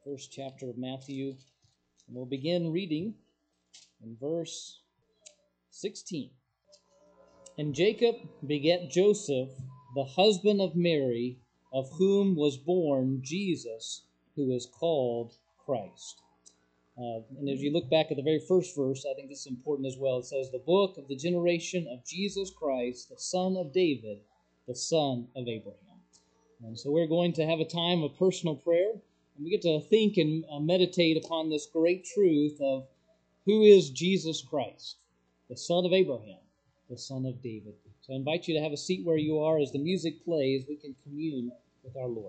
first chapter of Matthew, and we'll begin reading in verse 16. And Jacob begat Joseph, the husband of Mary, of whom was born Jesus, who is called Christ. And as you look back at the very first verse, I think this is important as well. It says, the book of the generation of Jesus Christ, the son of David, the son of Abraham. And so we're going to have a time of personal prayer, and we get to think and meditate upon this great truth of who is Jesus Christ, the son of Abraham, the son of David. So I invite you to have a seat where you are. As the music plays, we can commune with our Lord.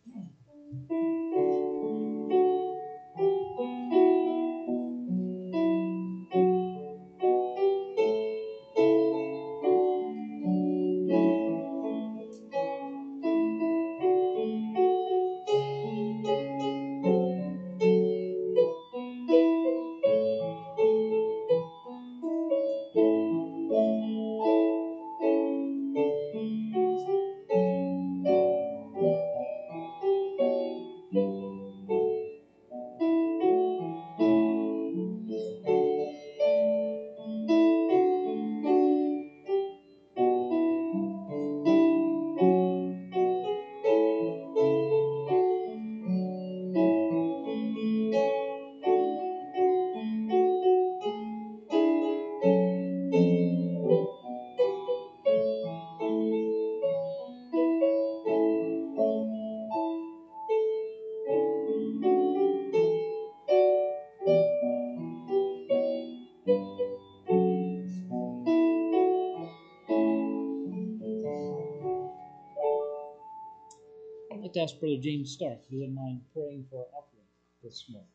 I'd like to ask Brother James Stark if he wouldn't mind praying for our offering this morning.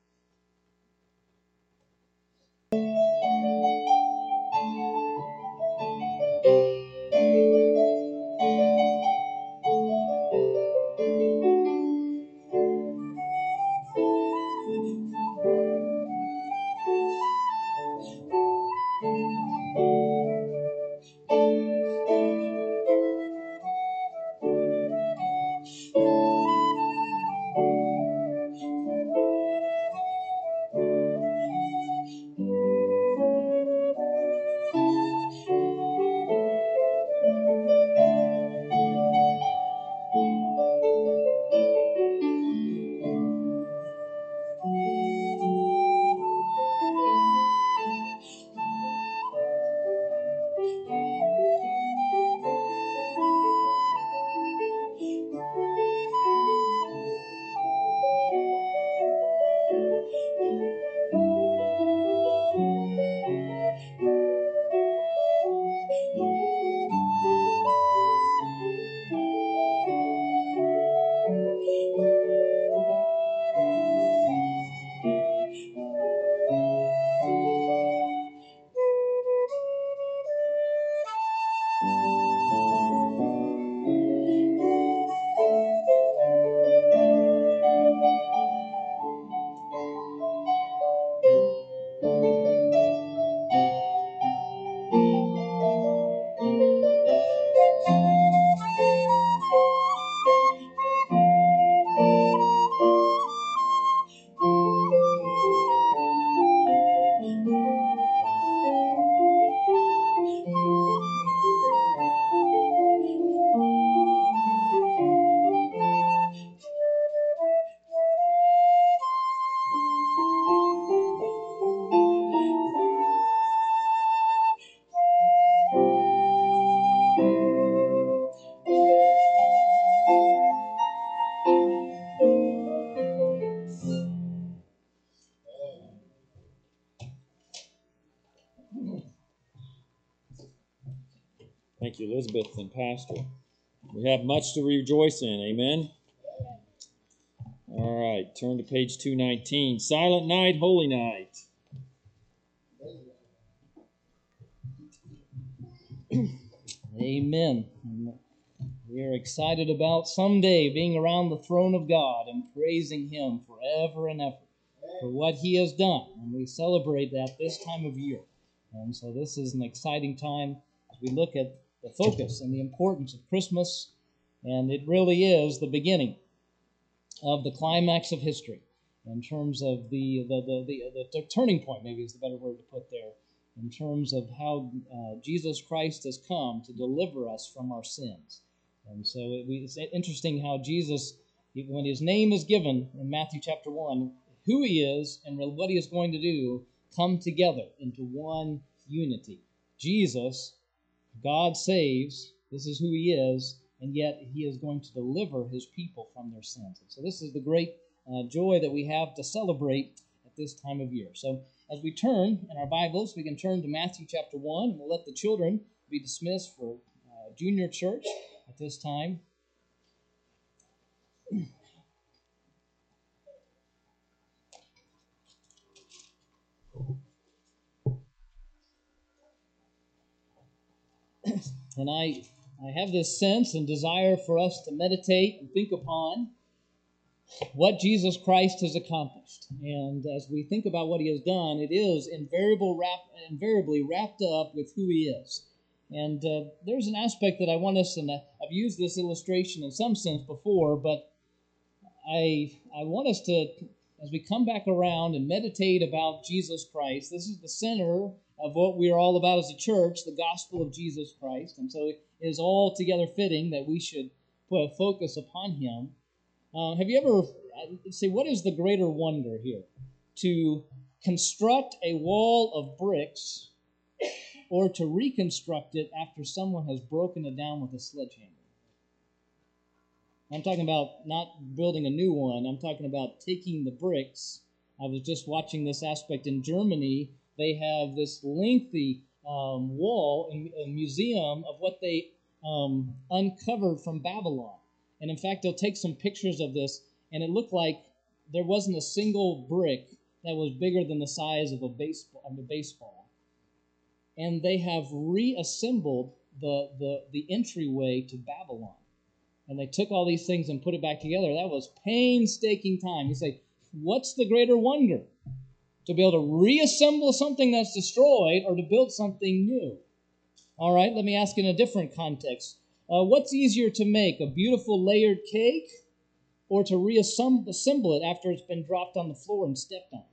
Thank you, Elizabeth and Pastor. We have much to rejoice in, amen? All right, turn to page 219. Silent Night, Holy Night. Amen. We are excited about someday being around the throne of God and praising Him forever and ever for what He has done. And we celebrate that this time of year. And so this is an exciting time as we look at the focus and the importance of Christmas. And it really is the beginning of the climax of history. in terms of the turning point, maybe is the better word to put there, in terms of how Jesus Christ has come to deliver us from our sins. And so it's interesting how Jesus, when his name is given in Matthew chapter 1, who he is and what he is going to do come together into one unity. Jesus, God saves, this is who he is, and yet he is going to deliver his people from their sins. And so this is the great joy that we have to celebrate at this time of year. So as we turn in our Bibles, we can turn to Matthew chapter 1, and we'll let the children be dismissed for junior church at this time. And I have this sense and desire for us to meditate and think upon what Jesus Christ has accomplished. And as we think about what he has done, it is invariably wrapped up with who he is. And there's an aspect that I want us, and I've used this illustration in some sense before, but I want us to, as we come back around and meditate about Jesus Christ, this is the center of what we are all about as a church, the gospel of Jesus Christ. And so it is all together fitting that we should put a focus upon him. Have you ever, say, what is the greater wonder here? To construct a wall of bricks or to reconstruct it after someone has broken it down with a sledgehammer? I'm talking about not building a new one. I'm talking about taking the bricks. I was just watching this aspect in Germany. They have this lengthy wall and a museum of what they uncovered from Babylon. And in fact, they'll take some pictures of this, and it looked like there wasn't a single brick that was bigger than the size of a baseball. And they have reassembled the entryway to Babylon. And they took all these things and put it back together. That was painstaking time. You say, what's the greater wonder? To be able to reassemble something that's destroyed or to build something new? All right, let me ask in a different context. What's easier to make, a beautiful layered cake or to reassemble it after it's been dropped on the floor and stepped on?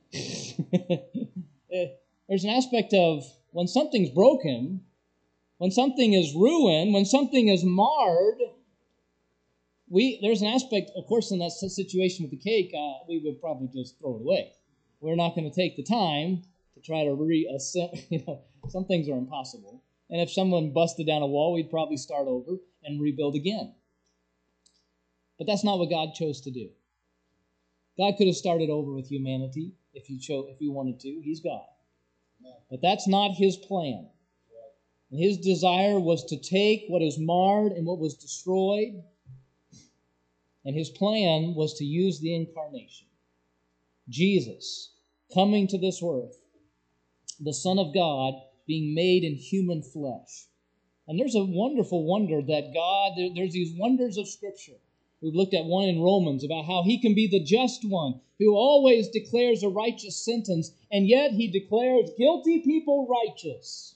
There's an aspect of when something's broken, when something is ruined, when something is marred, there's an aspect, of course, in that situation with the cake, we would probably just throw it away. We're not going to take the time to try to reassemble. Some things are impossible. And if someone busted down a wall, we'd probably start over and rebuild again. But that's not what God chose to do. God could have started over with humanity if he wanted to. He's God. But that's not his plan. And his desire was to take what is marred and what was destroyed, and his plan was to use the incarnation. Jesus coming to this earth, the Son of God being made in human flesh. And there's a wonderful wonder that there's these wonders of Scripture. We've looked at one in Romans about how he can be the just one who always declares a righteous sentence, and yet he declares guilty people righteous.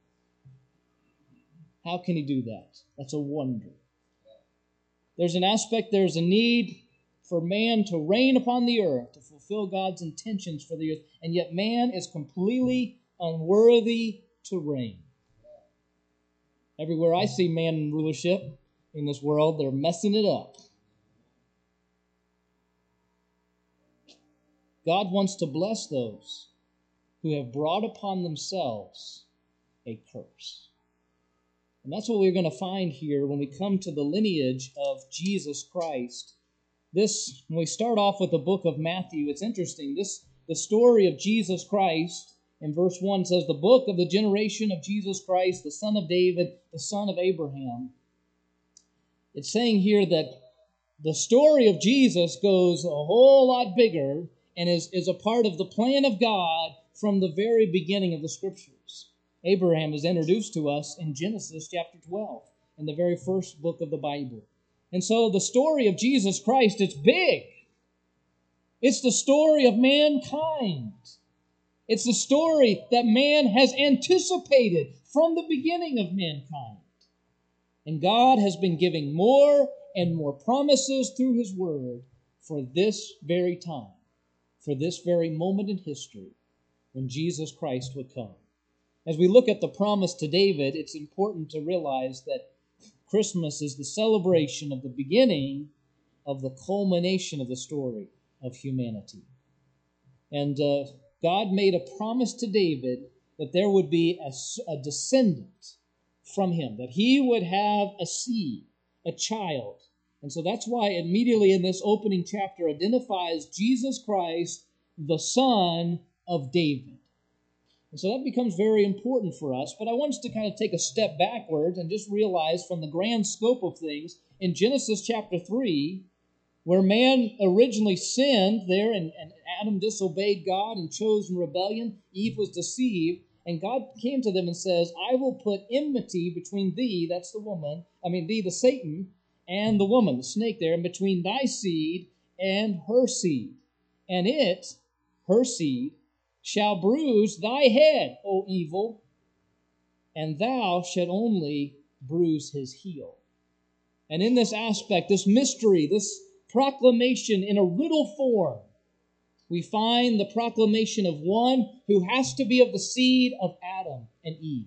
How can he do that? That's a wonder. There's a need for man to reign upon the earth, to fulfill God's intentions for the earth, and yet man is completely unworthy to reign. Everywhere I see man in rulership in this world, they're messing it up. God wants to bless those who have brought upon themselves a curse. And that's what we're going to find here when we come to the lineage of Jesus Christ. When we start off with the book of Matthew, it's interesting. The story of Jesus Christ in verse 1 says, the book of the generation of Jesus Christ, the son of David, the son of Abraham. It's saying here that the story of Jesus goes a whole lot bigger and is a part of the plan of God from the very beginning of the Scriptures. Abraham is introduced to us in Genesis chapter 12, in the very first book of the Bible. And so the story of Jesus Christ, it's big. It's the story of mankind. It's the story that man has anticipated from the beginning of mankind. And God has been giving more and more promises through His Word for this very time. for this very moment in history when Jesus Christ would come. As we look at the promise to David, it's important to realize that Christmas is the celebration of the beginning of the culmination of the story of humanity. And God made a promise to David that there would be a descendant from him, that he would have a seed, a child. And so that's why immediately in this opening chapter identifies Jesus Christ, the Son of David. And so that becomes very important for us. But I want us to kind of take a step backwards and just realize from the grand scope of things, in Genesis chapter 3, where man originally sinned there and Adam disobeyed God and chose in rebellion, Eve was deceived, and God came to them and says, I will put enmity between thee, that's the woman, thee, the Satan, and the woman, the snake there, and between thy seed and her seed. And it, her seed, shall bruise thy head, O evil, and thou shalt only bruise his heel. And in this aspect, this mystery, this proclamation in a riddle form, we find the proclamation of one who has to be of the seed of Adam and Eve.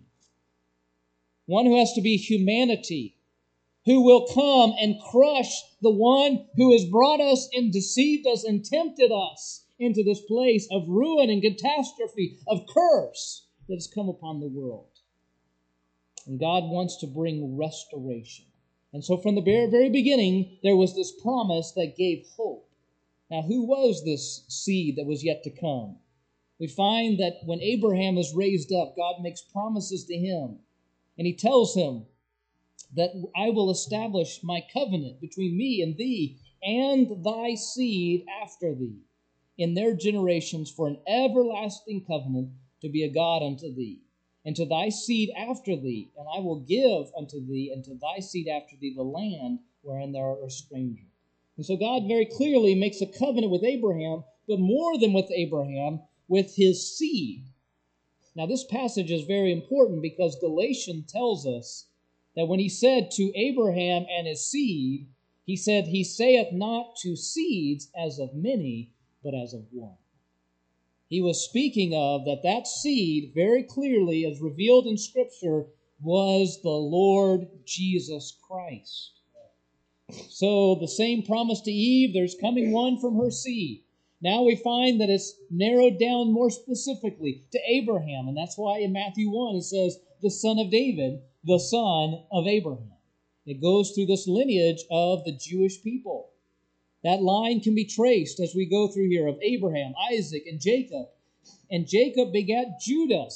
One who has to be humanity, who will come and crush the one who has brought us and deceived us and tempted us into this place of ruin and catastrophe, of curse that has come upon the world. And God wants to bring restoration. And so from the very, very beginning, there was this promise that gave hope. Now, who was this seed that was yet to come? We find that when Abraham is raised up, God makes promises to him. And he tells him that I will establish my covenant between me and thee and thy seed after thee in their generations for an everlasting covenant to be a God unto thee. And to thy seed after thee, and I will give unto thee and to thy seed after thee the land wherein thou art a stranger. And so God very clearly makes a covenant with Abraham, but more than with Abraham, with his seed. Now this passage is very important because Galatians tells us that when he said to Abraham and his seed, he said, he saith not to seeds as of many, but as of one. He was speaking of that seed, very clearly as revealed in Scripture, was the Lord Jesus Christ. So the same promise to Eve, there's coming one from her seed. Now we find that it's narrowed down more specifically to Abraham, and that's why in Matthew 1 it says, the son of David, the son of Abraham. It goes through this lineage of the Jewish people. That line can be traced as we go through here of Abraham, Isaac, and Jacob. And Jacob begat Judah.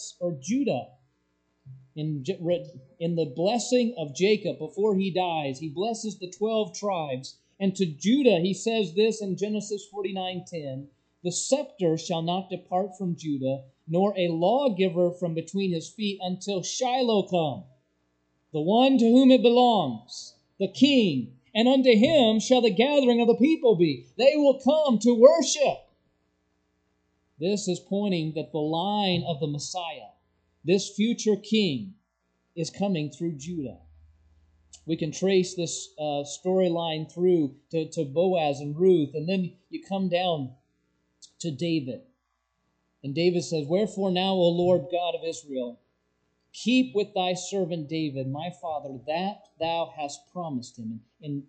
In the blessing of Jacob before he dies, he blesses the 12 tribes. And to Judah he says this in Genesis 49:10, the scepter shall not depart from Judah, nor a lawgiver from between his feet until Shiloh come, the one to whom it belongs, the king. And unto him shall the gathering of the people be. They will come to worship. This is pointing that the line of the Messiah, this future king, is coming through Judah. We can trace this storyline through to Boaz and Ruth, and then you come down to David. And David says, wherefore now, O Lord God of Israel, keep with thy servant David, my father, that thou hast promised him. In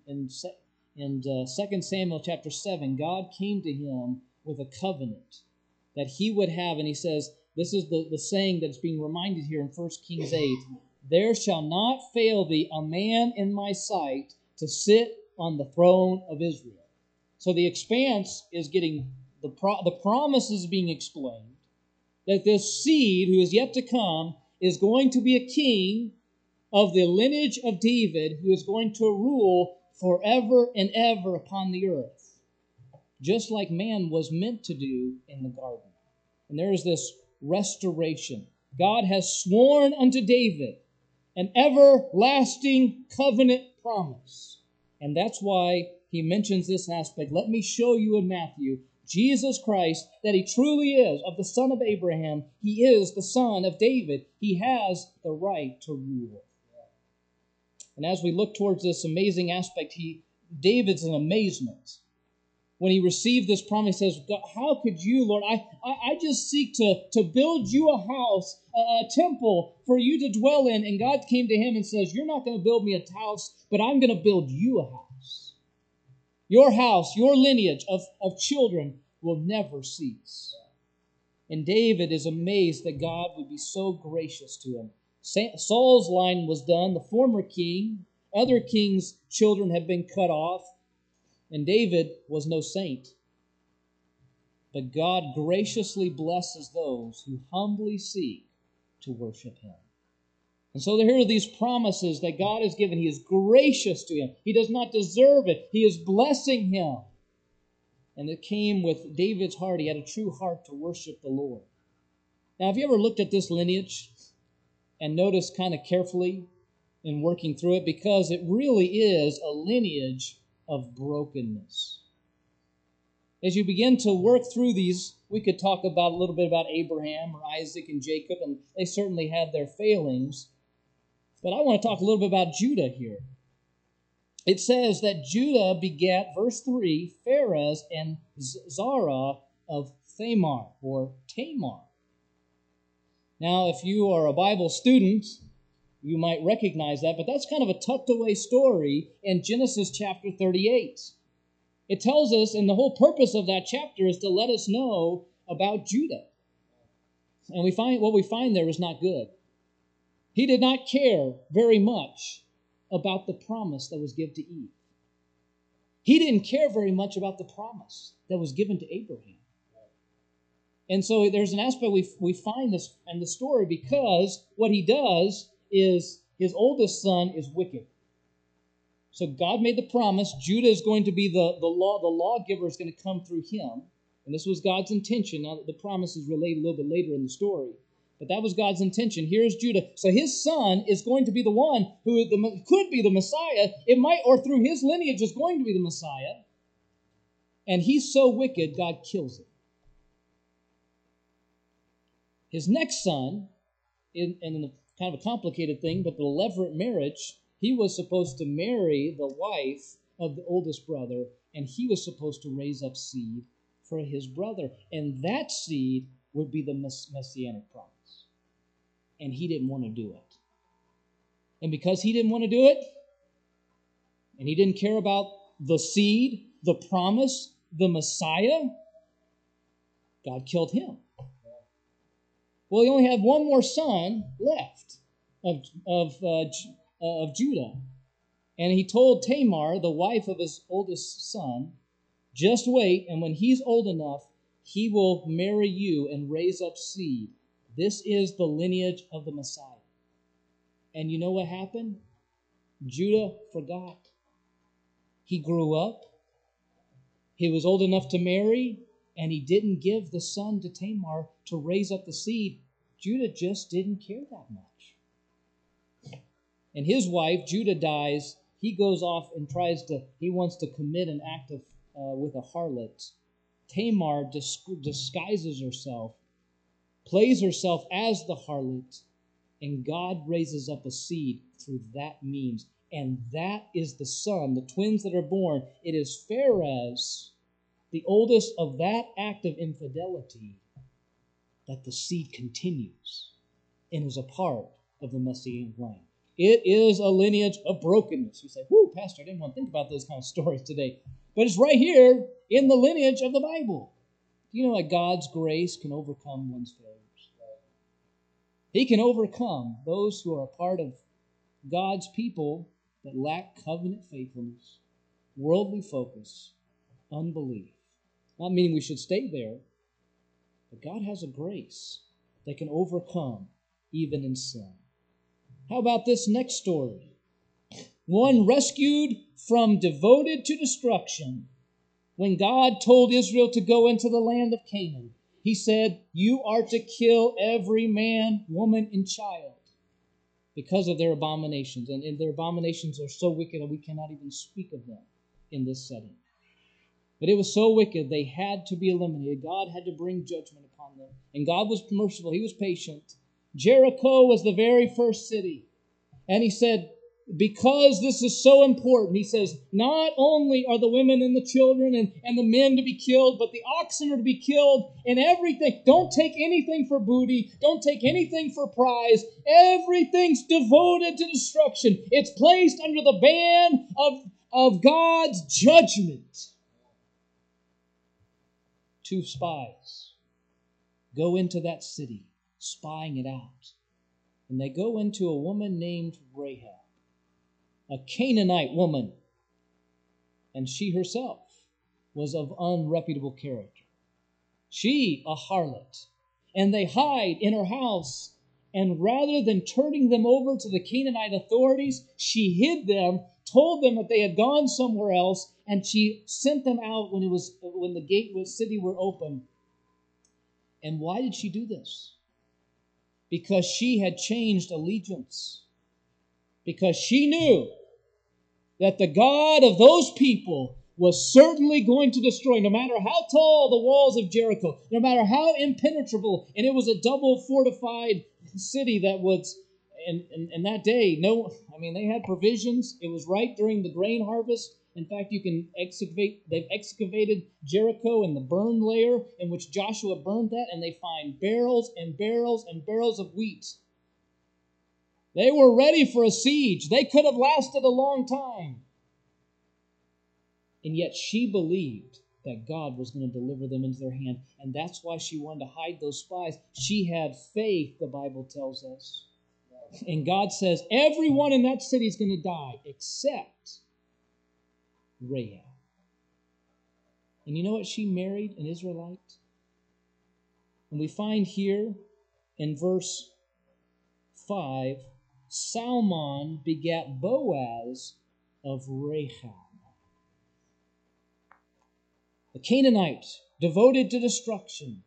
2 Samuel chapter 7, God came to him with a covenant that he would have. And he says, this is the saying that's being reminded here in 1 Kings 8, there shall not fail thee a man in my sight to sit on the throne of Israel. So the expanse is getting, the promise is being explained, that this seed who is yet to come is going to be a king of the lineage of David who is going to rule forever and ever upon the earth, just like man was meant to do in the garden. And there is this restoration. God has sworn unto David an everlasting covenant promise. And that's why he mentions this aspect. Let me show you in Matthew, Jesus Christ, that he truly is of the son of Abraham. He is the son of David. He has the right to rule. And as we look towards this amazing aspect, David's in amazement when he received this promise, he says, how could you, Lord, I just seek to build you a house, a temple for you to dwell in. And God came to him and says, you're not going to build me a house, but I'm going to build you a house. Your house, your lineage of children will never cease. And David is amazed that God would be so gracious to him. Saul's line was done. The former king, other kings' children have been cut off. And David was no saint. But God graciously blesses those who humbly seek to worship him. And so here are these promises that God has given. He is gracious to him. He does not deserve it. He is blessing him. And it came with David's heart. He had a true heart to worship the Lord. Now, have you ever looked at this lineage and noticed kind of carefully in working through it? Because it really is a lineage of brokenness. As you begin to work through these, we could talk about a little bit about Abraham or Isaac and Jacob, and they certainly had their failings. But I want to talk a little bit about Judah here. It says that Judah begat, verse 3, Pharez and Zara of Thamar, or Tamar. Now, if you are a Bible student, you might recognize that, but that's kind of a tucked away story in Genesis chapter 38. It tells us, and the whole purpose of that chapter is to let us know about Judah. And what we find there is not good. He did not care very much about the promise that was given to Eve. He didn't care very much about the promise that was given to Abraham. And so there's an aspect we find this in the story, because what he does is his oldest son is wicked. So God made the promise. Judah is going to be the lawgiver is going to come through him. And this was God's intention. Now, the promise is relayed a little bit later in the story. But that was God's intention. Here's Judah. So his son is going to be the one who could be the Messiah. It might, or through his lineage, is going to be the Messiah. And he's so wicked, God kills him. His next son, in kind of a complicated thing, but the levirate marriage, he was supposed to marry the wife of the oldest brother, and he was supposed to raise up seed for his brother. And that seed would be the messianic promise. And he didn't want to do it. And because he didn't want to do it, and he didn't care about the seed, the promise, the Messiah, God killed him. Well, he only had one more son left of Judah. And he told Tamar, the wife of his oldest son, just wait, and when he's old enough, he will marry you and raise up seed. This is the lineage of the Messiah. And you know what happened? Judah forgot. He grew up. He was old enough to marry, and he didn't give the son to Tamar to raise up the seed. Judah just didn't care that much. And his wife, Judah, dies. He goes off and he wants to commit an act with a harlot. Tamar disguises herself, plays herself as the harlot, and God raises up a seed through that means. And that is the son, the twins that are born. It is Pharez, the oldest of that act of infidelity, that the seed continues and is a part of the Messianic line. It is a lineage of brokenness. You say, whoo, Pastor, I didn't want to think about those kind of stories today. But it's right here in the lineage of the Bible. Do you know that God's grace can overcome one's failures? He can overcome those who are a part of God's people that lack covenant faithfulness, worldly focus, unbelief. Not meaning we should stay there, but God has a grace that can overcome even in sin. How about this next story? One rescued from devoted to destruction. When God told Israel to go into the land of Canaan, he said, you are to kill every man, woman, and child because of their abominations. And their abominations are so wicked that we cannot even speak of them in this setting. But it was so wicked, they had to be eliminated. God had to bring judgment upon them. And God was merciful. He was patient. Jericho was the very first city. And he said, because this is so important, he says, not only are the women and the children and the men to be killed, but the oxen are to be killed and everything. Don't take anything for booty. Don't take anything for prize. Everything's devoted to destruction. It's placed under the ban of God's judgment. 2 spies go into that city, spying it out. And they go into a woman named Rahab, a Canaanite woman, and she herself was of unreputable character. She, a harlot. And they hide in her house, and rather than turning them over to the Canaanite authorities, she hid them, told them that they had gone somewhere else, and she sent them out when the gate of the city were open. And why did she do this? Because she had changed allegiance. Because she knew that the God of those people was certainly going to destroy, no matter how tall the walls of Jericho, no matter how impenetrable, and it was a double fortified city that was, in that day, they had provisions. It was right during the grain harvest. In fact, they've excavated Jericho in the burn layer in which Joshua burned that, and they find barrels and barrels and barrels of wheat. They were ready for a siege. They could have lasted a long time. And yet she believed that God was going to deliver them into their hand. And that's why she wanted to hide those spies. She had faith, the Bible tells us. And God says, everyone in that city is going to die except Rahab. And you know what? She married an Israelite. And we find here in verse 5, Salmon begat Boaz of Rahab. The Canaanite, devoted to destruction.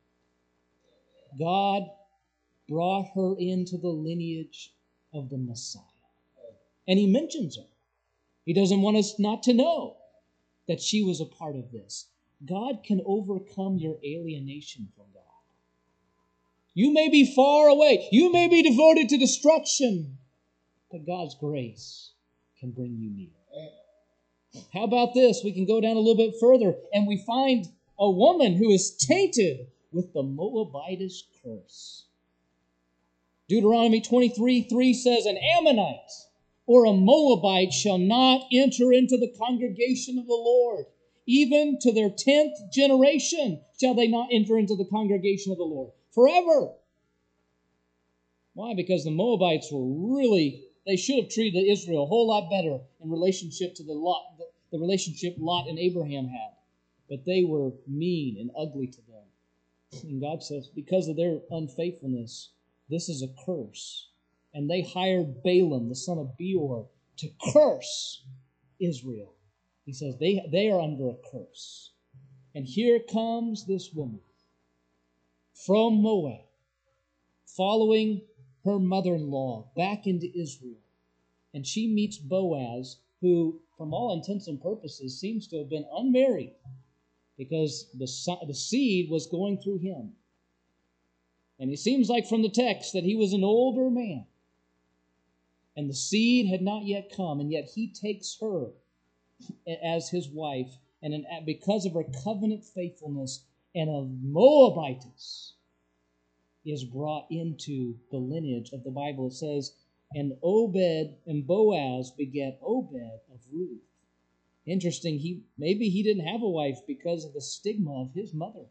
God brought her into the lineage of the Messiah. And he mentions her. He doesn't want us not to know that she was a part of this. God can overcome your alienation from God. You may be far away. You may be devoted to destruction. But God's grace can bring you near. How about this? We can go down a little bit further, and we find a woman who is tainted with the Moabitish curse. Deuteronomy 23:3 says, an Ammonite or a Moabite shall not enter into the congregation of the Lord. Even to their 10th generation shall they not enter into the congregation of the Lord. Forever. Why? Because the Moabites were they should have treated Israel a whole lot better in relationship to the relationship Lot and Abraham had. But they were mean and ugly to them. And God says, because of their unfaithfulness, this is a curse. And they hired Balaam, the son of Beor, to curse Israel. He says they are under a curse. And here comes this woman from Moab, following her mother-in-law back into Israel. And she meets Boaz, who, from all intents and purposes, seems to have been unmarried because the seed was going through him. And it seems like from the text that he was an older man. And the seed had not yet come, and yet he takes her as his wife, and because of her covenant faithfulness, and a Moabitess is brought into the lineage of the Bible. It says, and Boaz begat Obed of Ruth. Interesting, maybe he didn't have a wife because of the stigma of his mother.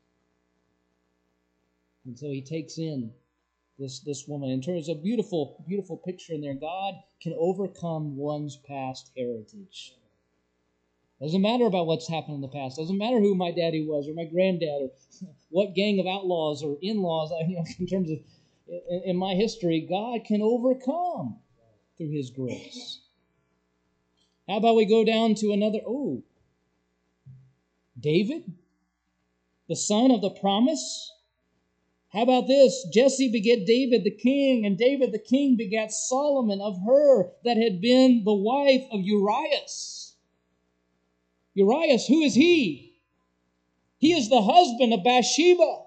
And so he takes in this woman. And there's a beautiful, beautiful picture in there. God can overcome one's past heritage. Doesn't matter about what's happened in the past. Doesn't matter who my daddy was or my granddad or what gang of outlaws or in-laws, in terms of in my history, God can overcome through his grace. How about we go down to another, David, the son of the promise. How about this? Jesse begat David the king, and David the king begat Solomon of her that had been the wife of Urias. Urias, who is he? He is the husband of Bathsheba.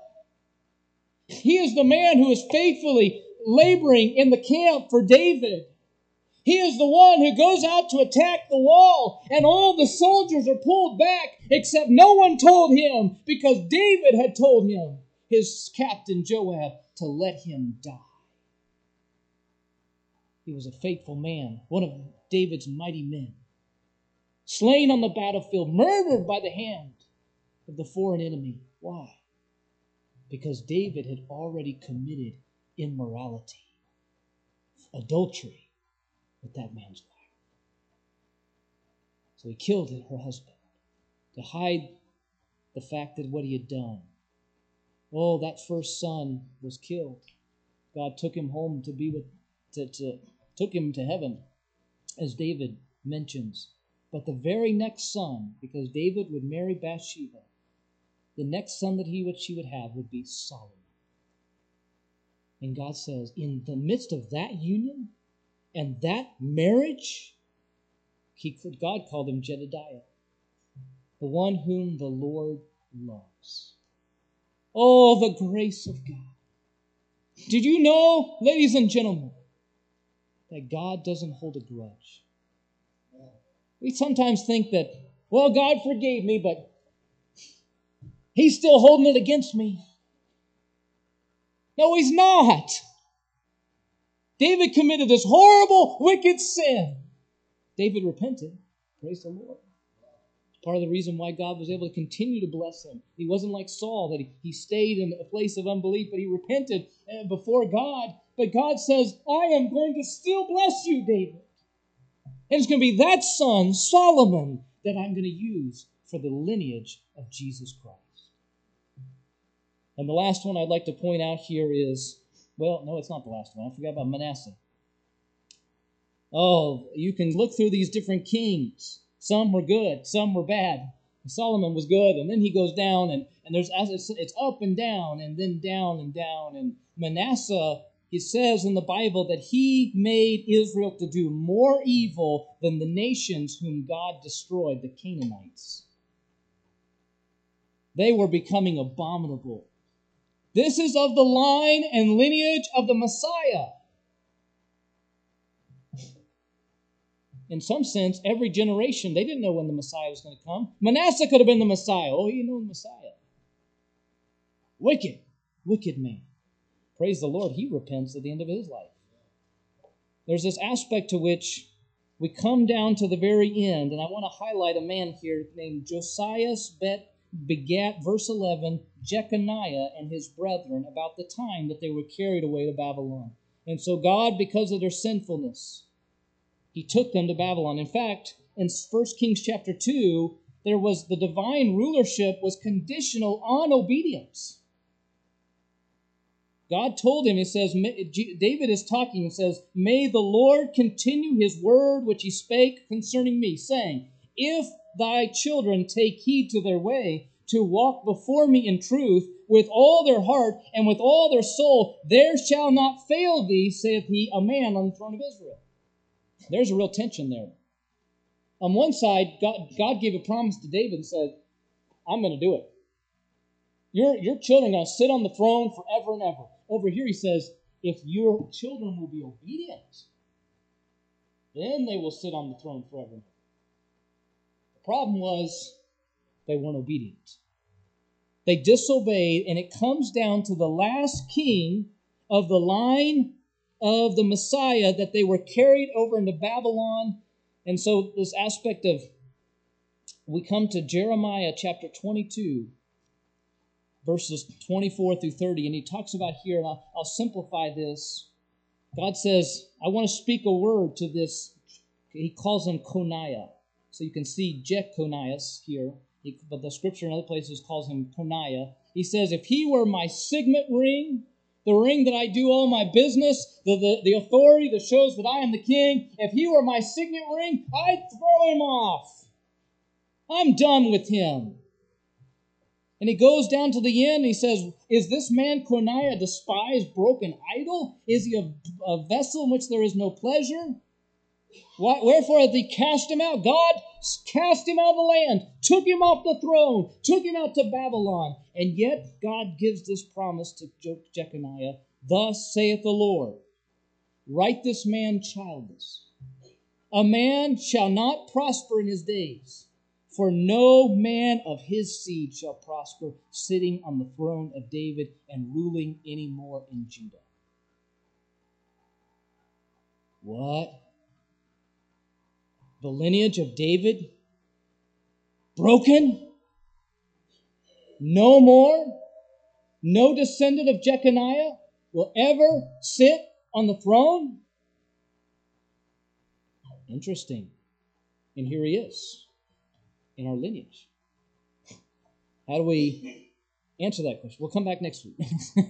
He is the man who is faithfully laboring in the camp for David. He is the one who goes out to attack the wall, and all the soldiers are pulled back, except no one told him, because David had told him, his captain Joab, to let him die. He was a faithful man, one of David's mighty men, slain on the battlefield, murdered by the hand of the foreign enemy. Why? Because David had already committed immorality, adultery with that man's wife. So he killed her husband to hide the fact that what he had done. Oh, that first son was killed. God took him home to be with, took him to heaven, as David mentions. But the very next son, because David would marry Bathsheba, the next son that she would have would be Solomon. And God says, in the midst of that union and that marriage, God called him Jedediah, the one whom the Lord loves. Oh, the grace of God. Did you know, ladies and gentlemen, that God doesn't hold a grudge? We sometimes think that, well, God forgave me, but He's still holding it against me. No, He's not. David committed this horrible, wicked sin. David repented. Praise the Lord. Part of the reason why God was able to continue to bless him. He wasn't like Saul, that he stayed in a place of unbelief, but he repented before God. But God says, I am going to still bless you, David. And it's going to be that son, Solomon, that I'm going to use for the lineage of Jesus Christ. And the last one I'd like to point out here is, well, no, it's not the last one. I forgot about Manasseh. Oh, you can look through these different kings. Some were good, some were bad. Solomon was good, and then he goes down, and it's up and down, and then down and down. And Manasseh, it says in the Bible that he made Israel to do more evil than the nations whom God destroyed, the Canaanites. They were becoming abominable. This is of the line and lineage of the Messiah. In some sense, every generation, they didn't know when the Messiah was going to come. Manasseh could have been the Messiah. Oh, he knew the Messiah. Wicked, wicked man. Praise the Lord, he repents at the end of his life. There's this aspect to which we come down to the very end, and I want to highlight a man here named Josias begat, verse 11, Jeconiah and his brethren about the time that they were carried away to Babylon. And so God, because of their sinfulness, He took them to Babylon. In fact, in 1 Kings chapter 2, the divine rulership was conditional on obedience. God told him, he says, David is talking, and says, may the Lord continue his word which he spake concerning me, saying, if thy children take heed to their way, to walk before me in truth, with all their heart and with all their soul, there shall not fail thee, saith he, a man on the throne of Israel. There's a real tension there. On one side, God gave a promise to David and said, I'm going to do it. Your children are going to sit on the throne forever and ever. Over here he says, if your children will be obedient, then they will sit on the throne forever and ever. The problem was they weren't obedient. They disobeyed, and it comes down to the last king of the line of the Messiah that they were carried over into Babylon. And so this aspect of, we come to Jeremiah chapter 22, verses 24 through 30, and he talks about here, and I'll simplify this. God says, I want to speak a word to this. He calls him Coniah. So you can see Jeconias here, but the scripture in other places calls him Coniah. He says, if he were my signet ring, the ring that I do all my business, the authority that shows that I am the king, if he were my signet ring, I'd throw him off. I'm done with him. And he goes down to the end, and he says, is this man Coniah a despised, broken idol? Is he a vessel in which there is no pleasure? Wherefore hath he cast him out? God cast him out of the land, took him off the throne, took him out to Babylon. And yet God gives this promise to Jeconiah, thus saith the Lord, write this man childless, A man shall not prosper in his days, for no man of his seed shall prosper, sitting on the throne of David and ruling any more in Judah. What? The lineage of David? Broken? No more? No descendant of Jeconiah will ever sit on the throne? Interesting. And here he is in our lineage. How do we answer that question? We'll come back next week.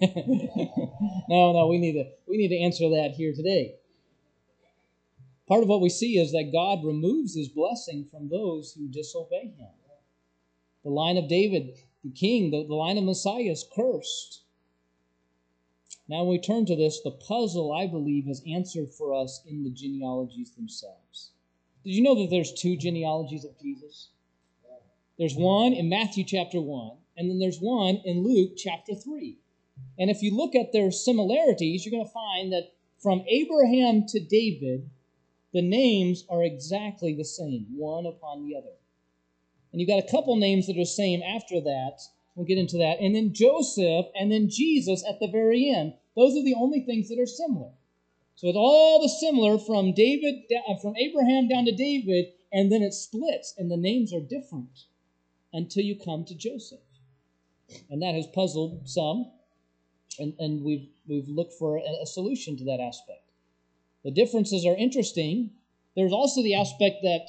No, we need to answer that here today. Part of what we see is that God removes his blessing from those who disobey him. The line of David, the king, the line of Messiah is cursed. Now when we turn to this, the puzzle, I believe, is answered for us in the genealogies themselves. Did you know that there's two genealogies of Jesus? There's one in Matthew chapter 1, and then there's one in Luke chapter 3. And if you look at their similarities, you're going to find that from Abraham to David, the names are exactly the same, one upon the other. And you've got a couple names that are the same after that. We'll get into that. And then Joseph, and then Jesus at the very end. Those are the only things that are similar. So it's all the similar from Abraham down to David, and then it splits, and the names are different until you come to Joseph. And that has puzzled some, and we've looked for a solution to that aspect. The differences are interesting. There's also the aspect that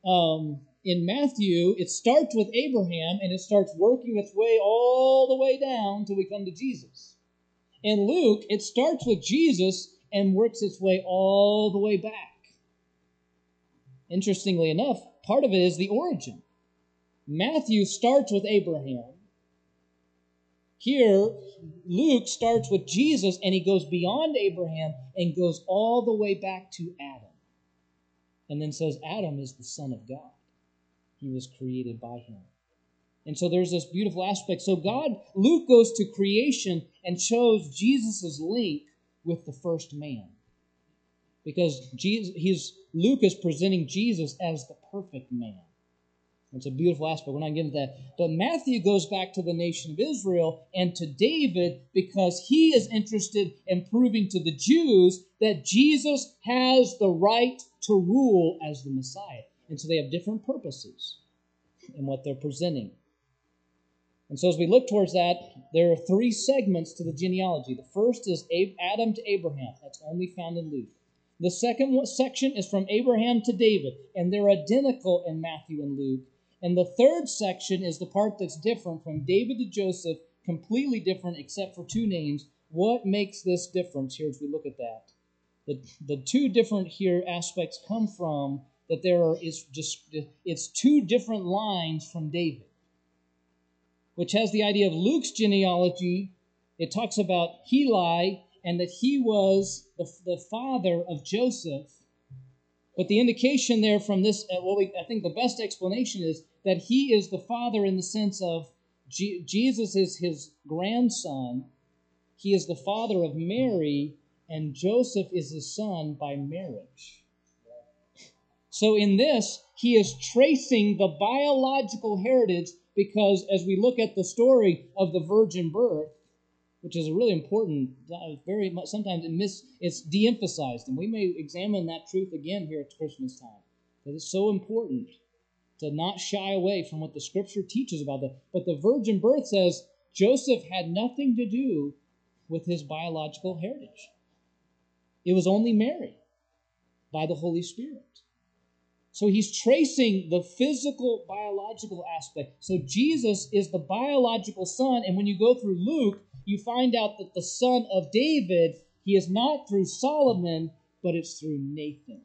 in Matthew, it starts with Abraham, and it starts working its way all the way down until we come to Jesus. In Luke, it starts with Jesus and works its way all the way back. Interestingly enough, part of it is the origin. Matthew starts with Abraham. Here, Luke starts with Jesus, and he goes beyond Abraham and goes all the way back to Adam. And then says Adam is the Son of God. He was created by him. And so there's this beautiful aspect. So Luke goes to creation and shows Jesus' link with the first man. Because Luke is presenting Jesus as the perfect man. It's a beautiful aspect. We're not getting to that. But Matthew goes back to the nation of Israel and to David because he is interested in proving to the Jews that Jesus has the right to rule as the Messiah. And so they have different purposes in what they're presenting. And so as we look towards that, there are three segments to the genealogy. The first is Adam to Abraham. That's only found in Luke. The second section is from Abraham to David, and they're identical in Matthew and Luke. And the third section is the part that's different from David to Joseph, completely different except for two names. What makes this difference here as we look at that? The two different here aspects come from that it's two different lines from David, which has the idea of Luke's genealogy. It talks about Heli and that he was the father of Joseph. But the indication there from this, I think the best explanation is that he is the father in the sense of Jesus is his grandson. He is the father of Mary, and Joseph is his son by marriage. So in this, he is tracing the biological heritage because as we look at the story of the virgin birth, which is a really important, very much sometimes it's de-emphasized, and we may examine that truth again here at Christmas time. That it's so important to not shy away from what the Scripture teaches about that. But the virgin birth says Joseph had nothing to do with his biological heritage. It was only Mary by the Holy Spirit. So he's tracing the physical, biological aspect. So Jesus is the biological son, and when you go through Luke, you find out that the son of David, he is not through Solomon, but it's through Nathan.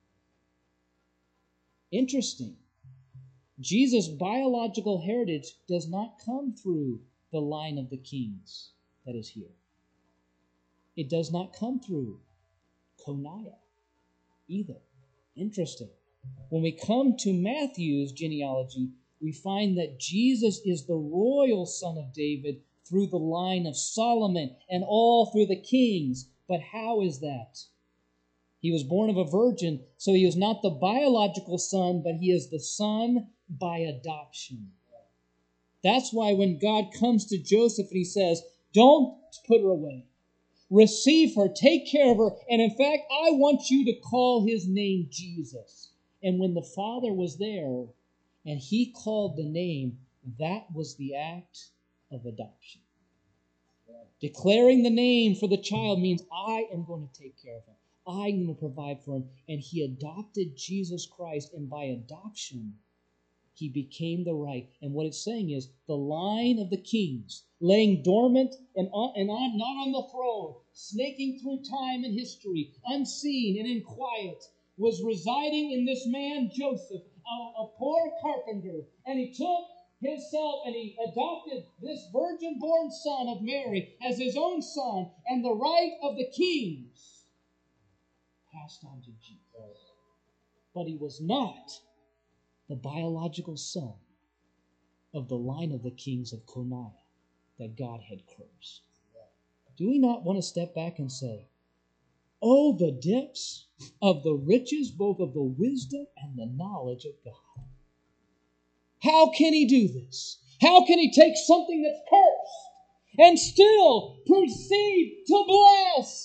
Interesting. Jesus' biological heritage does not come through the line of the kings that is here. It does not come through Coniah either. Interesting. When we come to Matthew's genealogy, we find that Jesus is the royal son of David through the line of Solomon and all through the kings. But how is that? He was born of a virgin, so he is not the biological son, but he is the son by adoption. That's why when God comes to Joseph and he says, don't put her away. Receive her, take care of her, and in fact, I want you to call his name Jesus. And when the father was there and he called the name, that was the act of adoption. Declaring the name for the child means I am going to take care of him. I'm going to provide for him. And he adopted Jesus Christ, and by adoption, he became the right. And what it's saying is the line of the kings, laying dormant and not on the throne, snaking through time and history, unseen and in quiet, was residing in this man Joseph, a poor carpenter. And he took himself and he adopted this virgin-born son of Mary as his own son, and the right of the kings passed on to Jesus. But he was not the biological son of the line of the kings of Coniah that God had cursed. Do we not want to step back and say, oh, the depths of the riches, both of the wisdom and the knowledge of God. How can he do this? How can he take something that's cursed and still proceed to bless?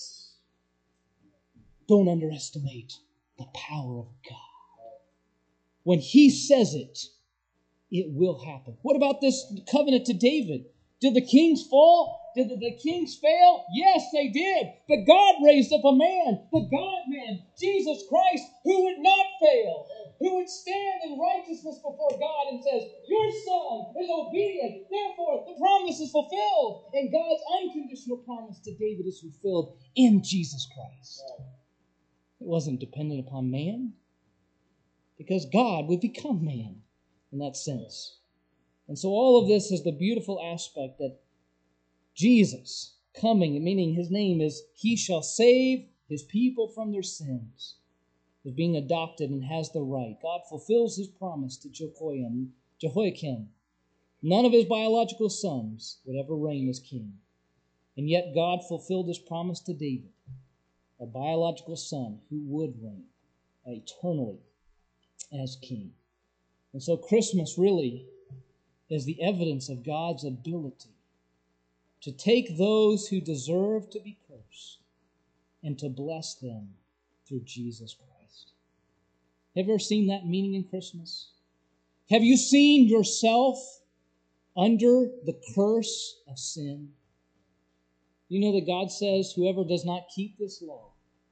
Don't underestimate the power of God. When he says it, it will happen. What about this covenant to David? Did the kings fall? Did the kings fail? Yes, they did. But God raised up a man, the God-man, Jesus Christ, who would not fail, who would stand in righteousness before God and says, your son is obedient, therefore the promise is fulfilled. And God's unconditional promise to David is fulfilled in Jesus Christ. It wasn't dependent upon man, because God would become man in that sense. And so all of this is the beautiful aspect that Jesus coming, meaning his name is, he shall save his people from their sins, is being adopted and has the right. God fulfills his promise to Jehoiakim. None of his biological sons would ever reign as king. And yet God fulfilled his promise to David, a biological son who would reign eternally as king. And so Christmas really is the evidence of God's ability to take those who deserve to be cursed and to bless them through Jesus Christ. Have you ever seen that meaning in Christmas? Have you seen yourself under the curse of sin? You know that God says, whoever does not keep this law,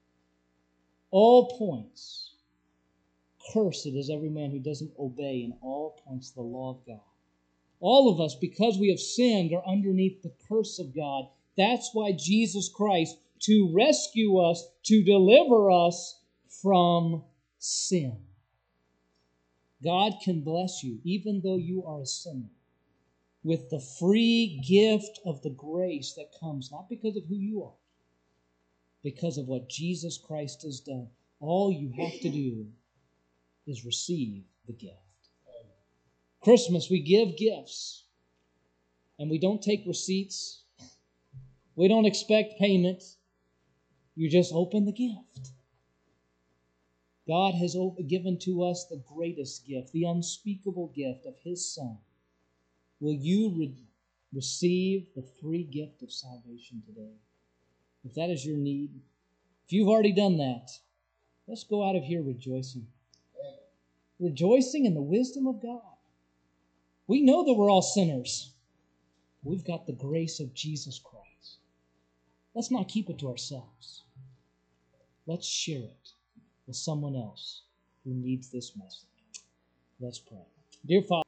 all points, cursed is every man who doesn't obey in all points the law of God. All of us, because we have sinned, are underneath the curse of God. That's why Jesus Christ, to rescue us, to deliver us from sin. God can bless you, even though you are a sinner, with the free gift of the grace that comes, not because of who you are, because of what Jesus Christ has done. All you have to do is receive the gift. Christmas, we give gifts, and we don't take receipts. We don't expect payment. You just open the gift. God has given to us the greatest gift, the unspeakable gift of his Son. Will you receive the free gift of salvation today? If that is your need, if you've already done that, let's go out of here rejoicing. Rejoicing in the wisdom of God. We know that we're all sinners. We've got the grace of Jesus Christ. Let's not keep it to ourselves. Let's share it with someone else who needs this message. Let's pray. Dear Father,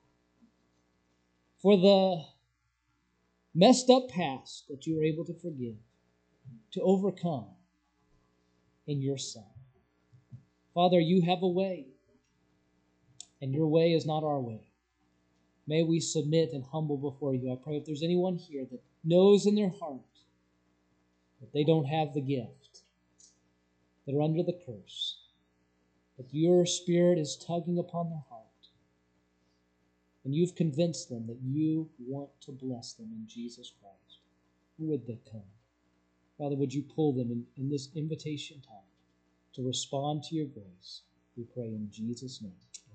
for the messed up past that you were able to forgive, to overcome in your Son. Father, you have a way, and your way is not our way. May we submit and humble before you. I pray if there's anyone here that knows in their heart that they don't have the gift, that are under the curse, that your Spirit is tugging upon their heart, and you've convinced them that you want to bless them in Jesus Christ, would they come? Father, would you pull them in this invitation time? to respond to your grace. We pray in Jesus' name.